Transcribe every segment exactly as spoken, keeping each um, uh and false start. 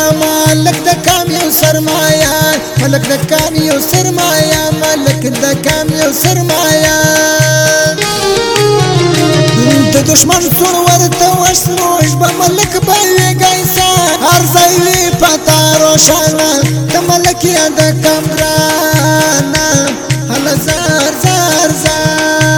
مالک د کام یو سرمایا مالک د کام یو سرمایا مالک د کام یو سرمایا د دشمن سور ورته وشلوش به ملک به ویږی سا هر ځای وي پتا روښانه د ملک یا د کام ګرانه هله زار زار زار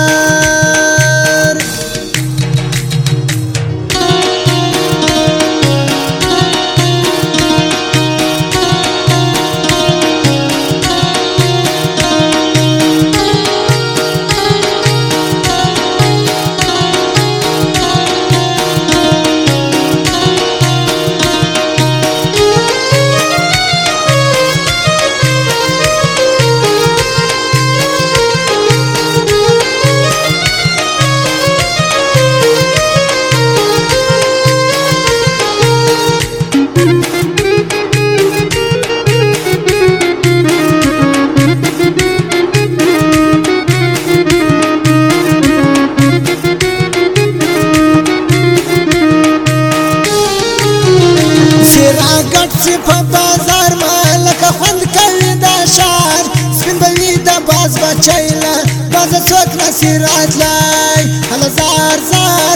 سی په بازار مالک خوند کوي دا شار سپین بوي د باز بچیله باز څوک نصیرات لای هله زار زار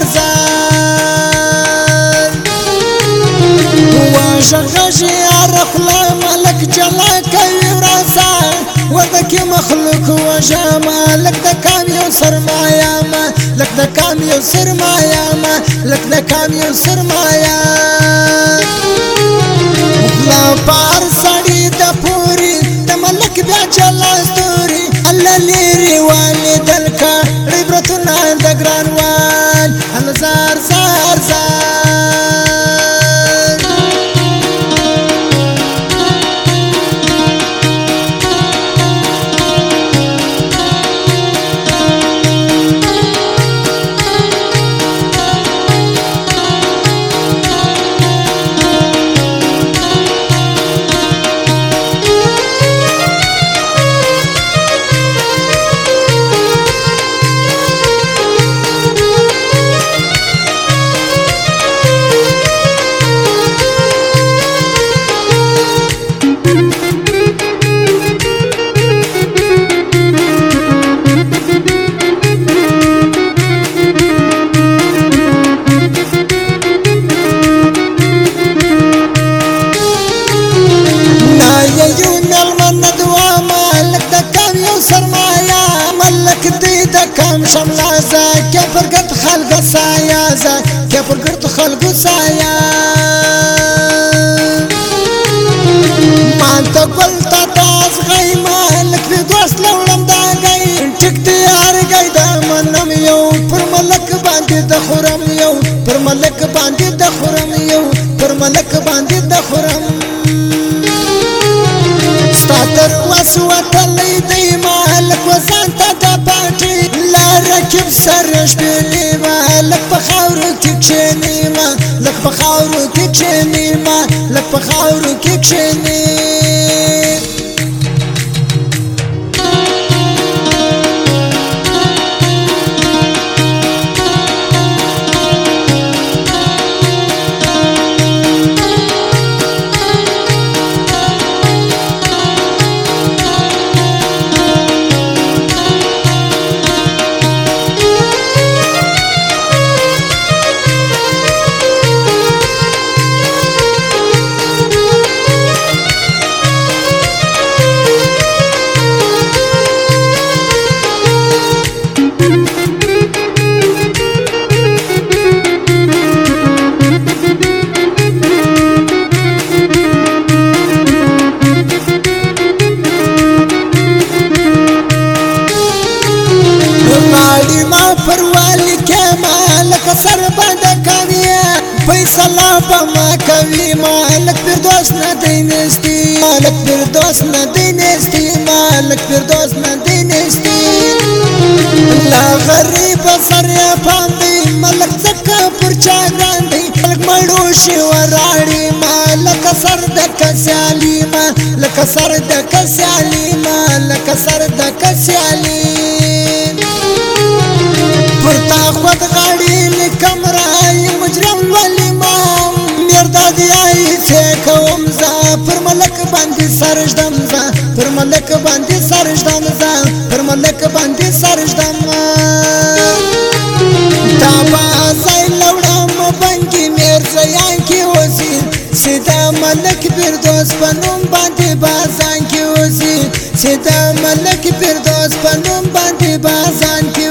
زار وشغشي عرخلا مالک جلا کوي وراسا ودکی مخلوق وجه مالک د کام یو سرمایا مالک د کام یو سرمایا مالک د کام یو سرمایا لا پار سړی د پوری د ملک بیا چلا ستوري الله لري والي دلکا عبرتونه د ګرانوال هل زار زار زار شملازا که پرگرد خلق سایازا که پرگرد خلق سایا مانتا گلتا تاز غی مالک بی دوست لولم دا گئی ٹک دیار گئی دا منم یو پر ملک باندی دا خورم یو پر ملک باندی دا خورم یو پر ملک باندی دا خورم ستاتر وسوتلی دی مالک وزانتا دا پاٹی رکب سر شپېلې ما لک په خاورو کې کښېنې ما لک په خاورو کې کښېنې ما لک په خاورو کې کښېنې پروالی که مالک سر بند کنیه فیصله با ما کوي مالک پردوس ندی نستی مالک پردوس ندی نستی مالک پردوس ندی نستی لا غریب سر پاندی مالک زکا پرچا گاندی مالک مړوشي وراړي مالک سر د کسیالی مالک سر د کسیالی مالک سر د کسیالی پرتا خود غاڑی لکم رائی مجرم والی مام میردادی آئی سے کوم سرجدم زه پر ملک باندې سرجدم زه پر ملک باندې سرجدم تا بازای لوړم بنګي میرزیان کې اوسي سیدا ملک فردوس په نوم باندې بازان کې اوسي سیدا ملک فردوس په نوم باندې بازان کې